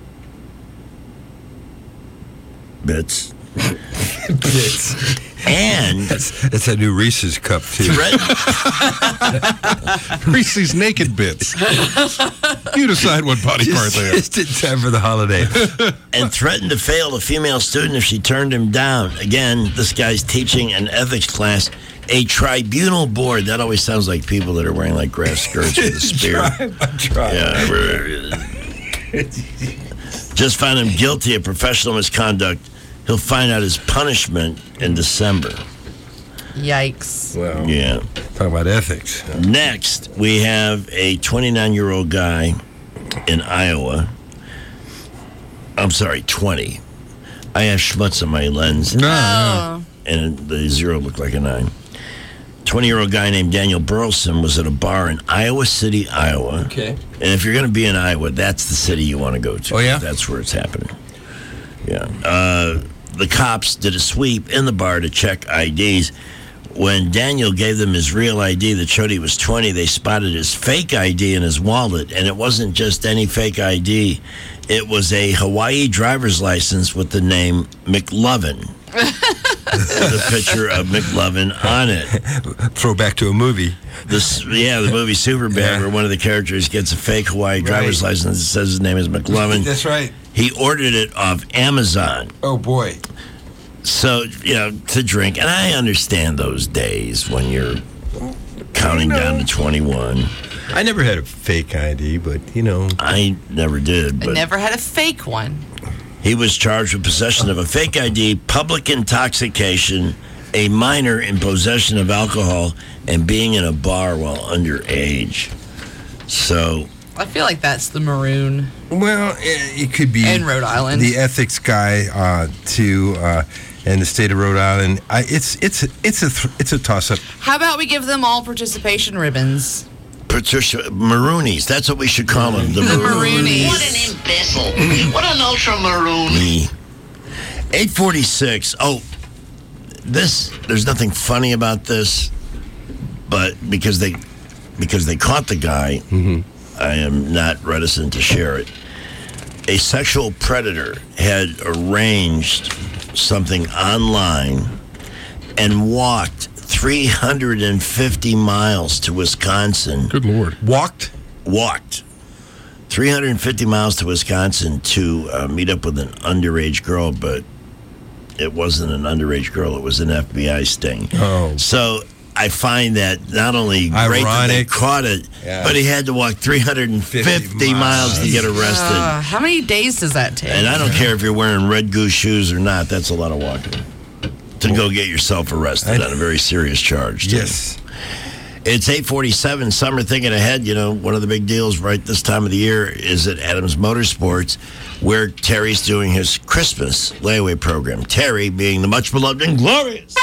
bits. Bits. And that's, that's a new Reese's cup, too. Reese's naked bits. You decide what body part Just, they are. just in time for the holiday. and threatened to fail a female student if she turned him down. Again, this guy's teaching an ethics class. A tribunal board. That always sounds like people that are wearing like grass skirts with a spear. I'm trying. Yeah. Just found him guilty of professional misconduct. He'll find out his punishment in December. Yikes. Well, Yeah. talk about ethics. Next, we have a twenty-nine-year-old guy in Iowa. I'm sorry, twenty. I have schmutz on my lens. No, Oh. And the zero looked like a nine. twenty-year-old guy named Daniel Burleson was at a bar in Iowa City, Iowa. Okay. And if you're going to be in Iowa, that's the city you want to go to. Oh, yeah? That's where it's happening. Yeah. Uh, the cops did a sweep in the bar to check I Ds. When Daniel gave them his real I D that showed he was twenty, they spotted his fake I D in his wallet. And it wasn't just any fake I D. It was a Hawaii driver's license with the name McLovin. The picture of McLovin on it. Throwback to a movie. This, yeah, the movie Superbad, Yeah. where one of the characters gets a fake Hawaii driver's Right. license that says his name is McLovin. That's right. He ordered it off Amazon. Oh, boy. So, you know, to drink. And I understand those days when you're counting down to twenty-one. I never had a fake I D, but, you know. I never did. I But never had a fake one. he was charged with possession of a fake I D, public intoxication, a minor in possession of alcohol, and being in a bar while underage. So, I feel like that's the maroon. Well, it, it could be In Rhode Island. the ethics guy uh, too, uh, in the state of Rhode Island. I, it's it's it's a th- it's a toss up. How about we give them all participation ribbons? Patricia, Maroonies, that's what we should call them. The, The Maroonies. Maroonies. What an imbecile. What an ultra maroon. Me. eight forty-six. Oh, this, there's nothing funny about this, but because they because they caught the guy, I am not reticent to share it. A sexual predator had arranged something online and walked three hundred fifty miles to Wisconsin. Good Lord. Walked? Walked. three hundred fifty miles to Wisconsin to uh, meet up with an underage girl, but it wasn't an underage girl. It was an F B I sting. Oh. So I find that not only great that they Ironic. caught it, Yeah. but he had to walk three hundred fifty miles to get arrested. Uh, how many days does that take? And I don't care if you're wearing Red Goose shoes or not. That's a lot of walking to go get yourself arrested on a very serious charge. too. Yes. It's eight forty-seven. Summer thinking ahead. You know, one of the big deals right this time of the year is at Adams Motorsports, where Terry's doing his Christmas layaway program. Terry being the much beloved and glorious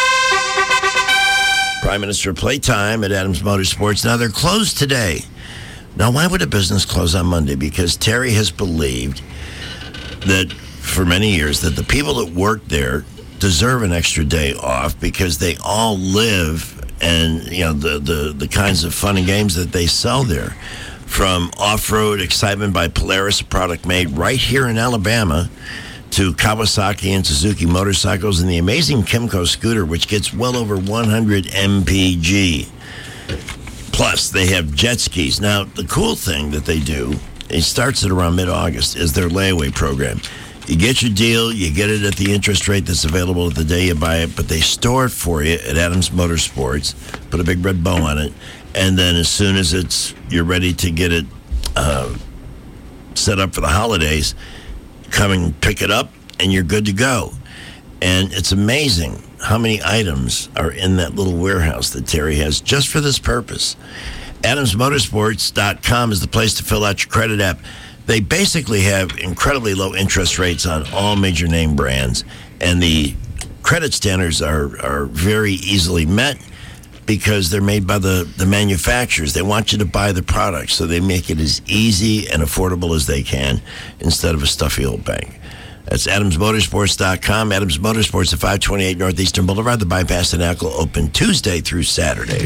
Prime Minister Playtime at Adams Motorsports. Now, they're closed today. Now, why would a business close on Monday? Because Terry has believed that for many years that the people that work there deserve an extra day off because they all live and, you know, the, the, the kinds of fun and games that they sell there. From off-road excitement by Polaris, a product made right here in Alabama, to Kawasaki and Suzuki motorcycles and the amazing Kymco scooter, which gets well over one hundred M P G. Plus, they have jet skis. Now, the cool thing that they do, it starts at around mid-August, is their layaway program. You get your deal, you get it at the interest rate that's available the day you buy it, but they store it for you at Adams Motorsports, put a big red bow on it, and then as soon as it's you're ready to get it uh, set up for the holidays, come and pick it up, and you're good to go. And it's amazing how many items are in that little warehouse that Terry has just for this purpose. Adams Motorsports dot com is the place to fill out your credit app. They basically have incredibly low interest rates on all major name brands, and the credit standards are, are very easily met because they're made by the, the manufacturers. They want you to buy the product, so they make it as easy and affordable as they can instead of a stuffy old bank. That's Adams Motorsports dot com. Adams Motorsports at five twenty-eight Northeastern Boulevard. The bypass in Ackle open Tuesday through Saturday.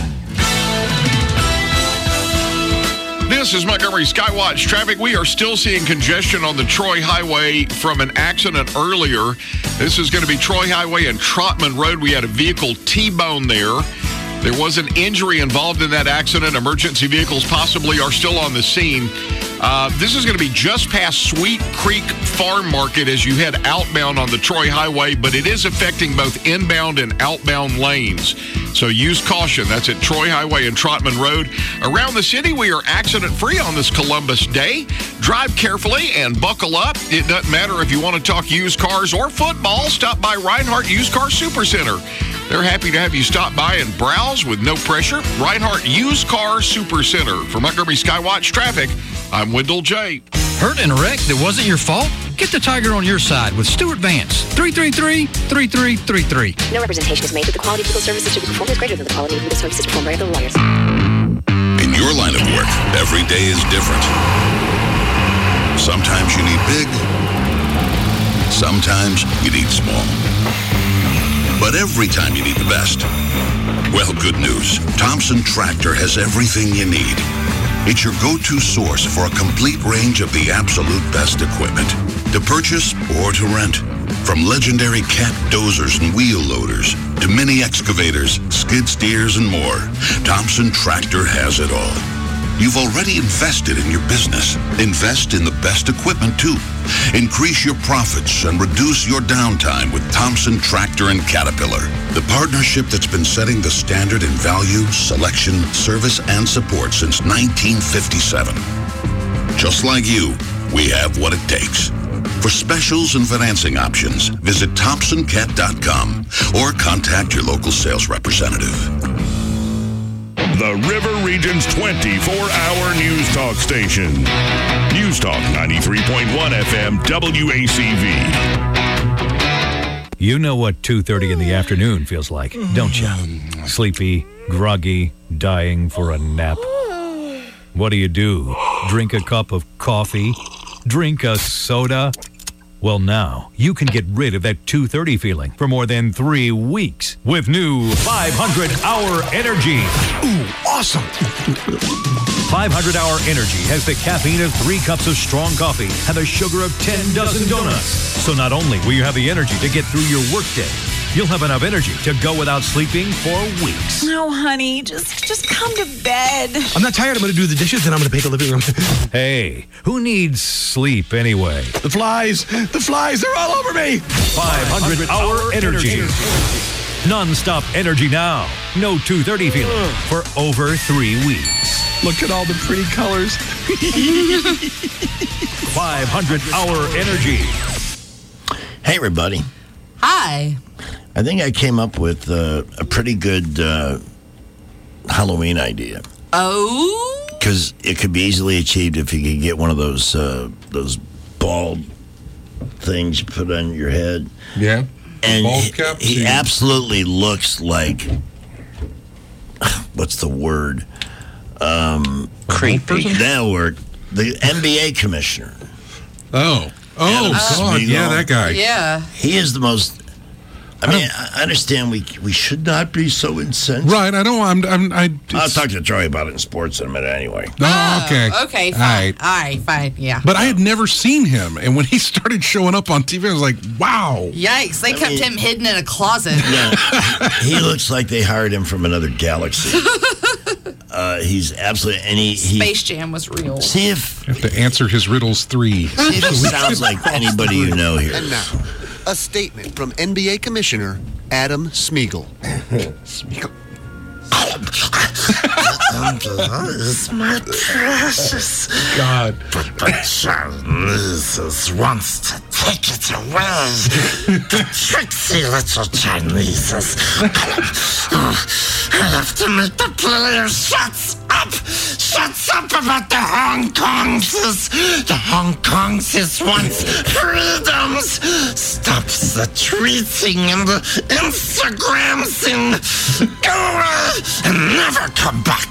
This is Montgomery Skywatch traffic. We are still seeing congestion on the Troy Highway from an accident earlier. This is going to be Troy Highway and Trotman Road. We had a vehicle T-bone there. There was an injury involved in that accident. Emergency vehicles possibly are still on the scene. Uh, this is going to be just past Sweet Creek Farm Market as you head outbound on the Troy Highway, but it is affecting both inbound and outbound lanes. So use caution. That's at Troy Highway and Trotman Road. Around the city, we are accident-free on this Columbus Day. Drive carefully and buckle up. It doesn't matter if you want to talk used cars or football. Stop by Reinhardt Used Car Supercenter. They're happy to have you stop by and browse with no pressure. Reinhardt Used Car Supercenter. For Montgomery Skywatch Traffic, I'm Wendell J. Hurt in a wreck that wasn't your fault? Get the Tiger on your side with Stuart Vance. three three three, three three three three. No representation is made that the quality of legal services to be performed is greater than the quality of legal services performed by other lawyers. In your line of work, every day is different. Sometimes you need big. Sometimes you need small. But every time you need the best. Well, good news. Thompson Tractor has everything you need. It's your go-to source for a complete range of the absolute best equipment. To purchase or to rent. From legendary cat dozers and wheel loaders to mini excavators, skid steers, and more, Thompson Tractor has it all. You've already invested in your business. Invest in the best equipment, too. Increase your profits and reduce your downtime with Thompson Tractor and Caterpillar, the partnership that's been setting the standard in value, selection, service, and support since nineteen fifty-seven. Just like you, we have what it takes. For specials and financing options, visit Thompson Cat dot com or contact your local sales representative. The River Region's twenty-four hour news talk station. News Talk ninety-three point one F M W A C V. You know what two thirty in the afternoon feels like, don't you? Sleepy, groggy, dying for a nap. What do you do? Drink a cup of coffee? Drink a soda? Well, now you can get rid of that two thirty feeling for more than three weeks with new five hundred hour Energy. Ooh, awesome! awesome. five hundred hour Energy has the caffeine of three cups of strong coffee and the sugar of ten dozen donuts. So not only will you have the energy to get through your workday, you'll have enough energy to go without sleeping for weeks. No, honey, just just come to bed. I'm not tired. I'm going to do the dishes, and I'm going to paint the living room. Hey, who needs sleep anyway? The flies, the flies, they're all over me. five hundred hour Energy. Non-stop energy now. No two thirty feeling for over three weeks. Look at all the pretty colors. five hundred hour Energy. Hey, everybody. Hi. I think I came up with uh, a pretty good uh, Halloween idea. Oh? Because it could be easily achieved if you could get one of those uh, those bald things you put on your head. Yeah. And bald he, cap? he absolutely looks like, what's the word? Um, Creepy. That'll work. The N B A commissioner. Oh. Oh, Adam God. Spiegel. Yeah, that guy. Yeah. He is the most. I mean, I understand we we should not be so insensitive. Right, I don't. I'm. I'm I, I'll talk to Troy about it in sports in a minute, anyway. Oh, okay. Okay, All fine. right. All right, fine. Yeah. But I had never seen him, and when he started showing up on T V, I was like, "Wow!" Yikes! They I kept mean- him hidden in a closet. No, he looks like they hired him from another galaxy. Uh, he's absolutely and he, he Space Jam was real. see if Have to answer his riddles three. see if he sounds like anybody you know here. And now, a statement from N B A Commissioner Adam Spiegel. Spiegel. Is my precious. God. But the Chinese wants to take it away. The tricksy little Chinese. I have to make the player shuts up. Shuts up about the Hong Kongses. The Hong Kongses wants freedoms. Stops the tweeting and the Instagrams and go away and never come back.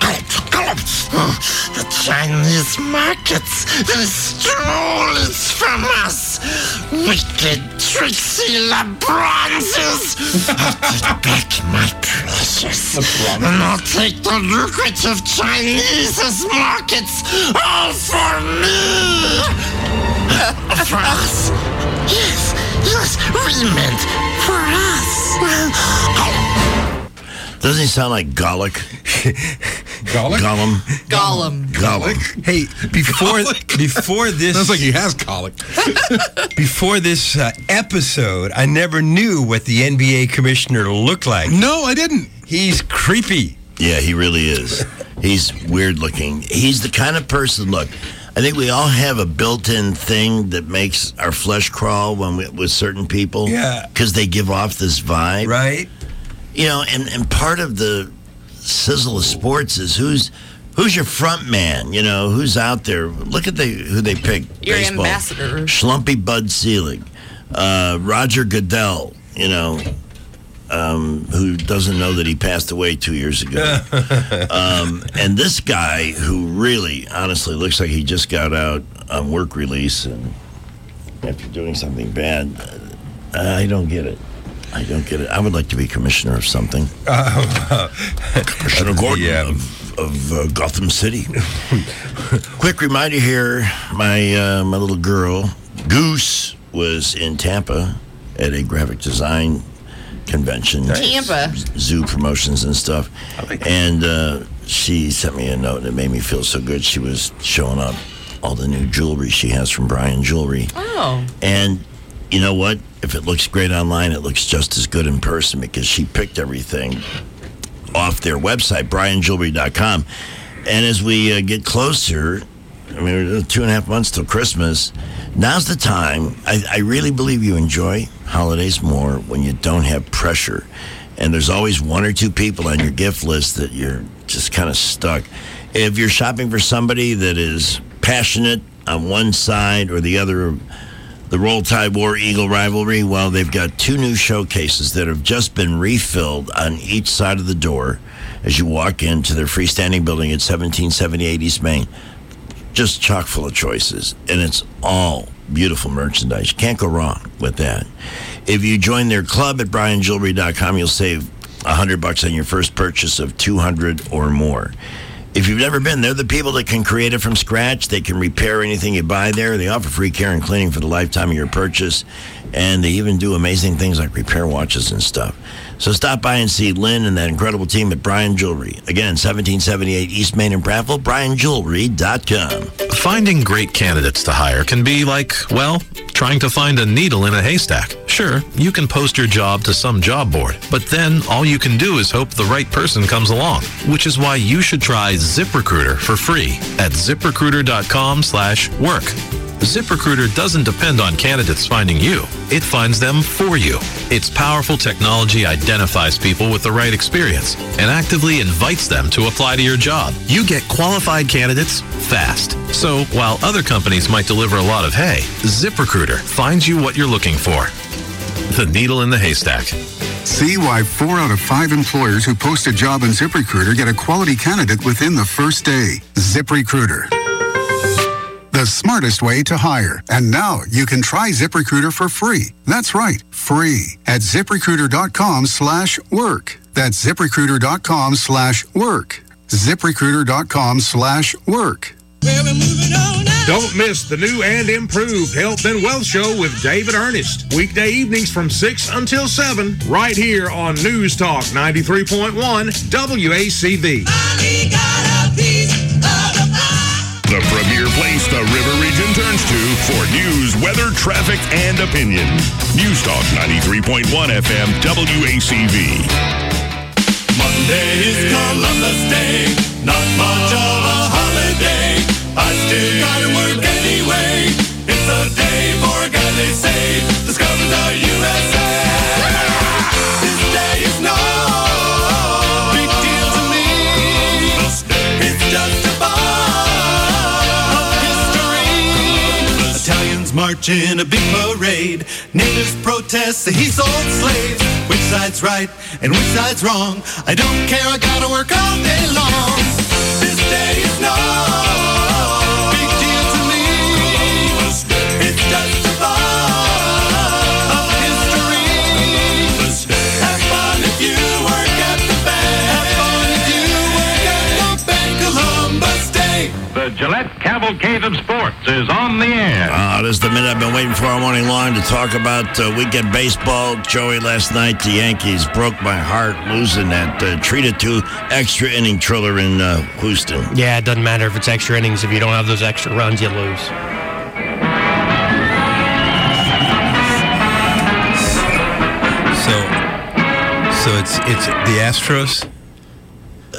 The Chinese markets, they stole it from us. Wicked, tricksy LeBronzes. I'll take back my precious. And I'll take the lucrative Chinese markets all for me. For us. Yes, yes, we meant for us. Doesn't he sound like Gallic? Gallic? Gollum. Gollum. Gallic. Hey, before before this, Sounds like he has colic. before this uh, episode, I never knew what the N B A commissioner looked like. No, I didn't. He's creepy. Yeah, he really is. He's weird looking. He's the kind of person, look, I think we all have a built-in thing that makes our flesh crawl when we, with certain people. Yeah. Because they give off this vibe. Right? You know, and, and part of the sizzle of sports is who's who's your front man, you know, who's out there. Look at the who they picked. Your baseball. ambassador. Schlumpy Bud Selig. Uh, Roger Goodell, you know, um, who doesn't know that he passed away two years ago. um, and this guy who really, honestly, looks like he just got out on work release and after doing something bad. Uh, I don't get it. I don't get it. I would like to be commissioner of something. Uh, commissioner Gordon yeah. of, of uh, Gotham City. Quick reminder here, my uh, my little girl, Goose, was in Tampa at a graphic design convention. Tampa. Zoo promotions and stuff. And uh, she sent me a note and it made me feel so good. She was showing up all the new jewelry she has from Brian Jewelry. Oh. And you know what? If it looks great online, it looks just as good in person because she picked everything off their website, brian jewelry dot com. And as we uh, get closer, I mean, we're two and a half months till Christmas, now's the time. I, I really believe you enjoy holidays more when you don't have pressure. And there's always one or two people on your gift list that you're just kind of stuck. If you're shopping for somebody that is passionate on one side or the other, the Roll Tide War Eagle rivalry, well, they've got two new showcases that have just been refilled on each side of the door as you walk into their freestanding building at seventeen seventy-eight East Main. Just chock full of choices, and it's all beautiful merchandise. You can't go wrong with that. If you join their club at brian jewelry dot com, you'll save one hundred bucks on your first purchase of two hundred or more. If you've never been, they're the people that can create it from scratch. They can repair anything you buy there. They offer free care and cleaning for the lifetime of your purchase. And they even do amazing things like repair watches and stuff. So stop by and see Lynn and that incredible team at Bryan Jewelry. Again, seventeen seventy-eight East Main in Prattville, bryan jewelry dot com. Finding great candidates to hire can be like, well, trying to find a needle in a haystack. Sure, you can post your job to some job board, but then all you can do is hope the right person comes along, which is why you should try ZipRecruiter for free at zip recruiter dot com slash work. ZipRecruiter doesn't depend on candidates finding you. It finds them for you. Its powerful technology identifies people with the right experience and actively invites them to apply to your job. You get qualified candidates fast. So while other companies might deliver a lot of hay, ZipRecruiter finds you what you're looking for. The needle in the haystack. See why four out of five employers who post a job on ZipRecruiter get a quality candidate within the first day. ZipRecruiter. The smartest way to hire. And now you can try ZipRecruiter for free. That's right, free at zip recruiter dot com slash work. That's zip recruiter dot com slash work. zip recruiter dot com slash work. Don't miss the new and improved Health and Wealth Show with David Ernest. Weekday evenings from six until seven, right here on News Talk ninety-three point one W A C V. The premier place the River Region turns to for news, weather, traffic, and opinion. News Talk ninety-three point one F M W A C V. Monday is Columbus Day, not much of a holiday. I still gotta work anyway. It's a day for a guy they say discovered the U S A. This day is no big deal to me. It's just a bar of history. Italians march in a big parade. Natives protest, say he sold slaves. Which side's right and which side's wrong? I don't care, I gotta work all day long. This day is no big deal to me. It's just a bar of history. Have fun if you work at the bank. Have fun if you work at the bank. Columbus Day. The Gillette Cavalcade of Sports is on the air. Uh, this is the minute I've been waiting for all morning long to talk about uh, weekend baseball. Joey, last night the Yankees broke my heart losing that uh, treated to extra inning thriller in uh, Houston. Yeah, it doesn't matter if it's extra innings. If you don't have those extra runs, you lose. So, so it's it's the Astros